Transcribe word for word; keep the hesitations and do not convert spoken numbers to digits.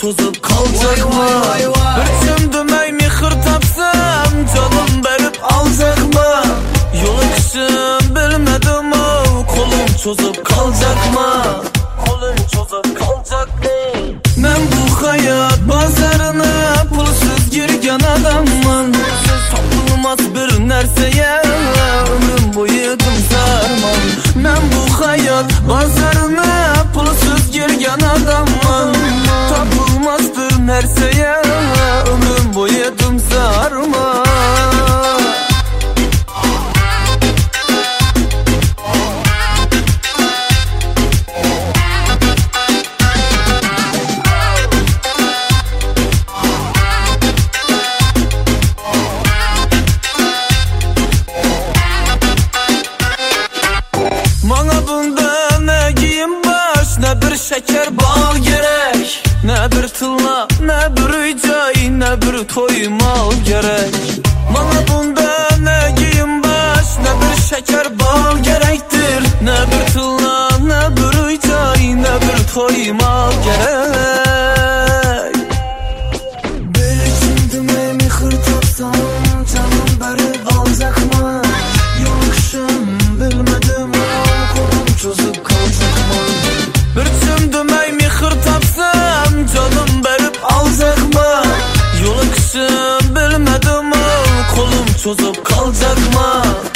çözüp kalacak mı? Bir çimdimey mihir tapsam canım verip alacak mı? Yol akışım bilmedim o, kolum çözüp kalacak mı? Kolum çözüp kalacak mı? Ben bu hayat bazarına pulsuz girgen adamım. Tapılmaz bir nerseye ömrüm boyu sarmam. Ben bu hayat bazarına pulsuz girgen adamım. Tapılmaz bir nerseye ömrüm boyu sarmam. Bana bunda ne giyim baş, ne bir şeker bal gerek, ne bir tılla, ne bir ücay, ne bir toymal gerek. Bana bunda ne giyim baş, ne bir şeker bal gerektir, ne bir tılla, ne bir ücay, ne bir toymal gerek. Bir içimdime mihir tapsam canım verip alacak mı? Yokşum bilmedim çözüp kalacak mı? Bir çimdimey mihir tapsam canım verip alacak mı? Yol akışım bilmedim o, kolum çözüp kalacak mı?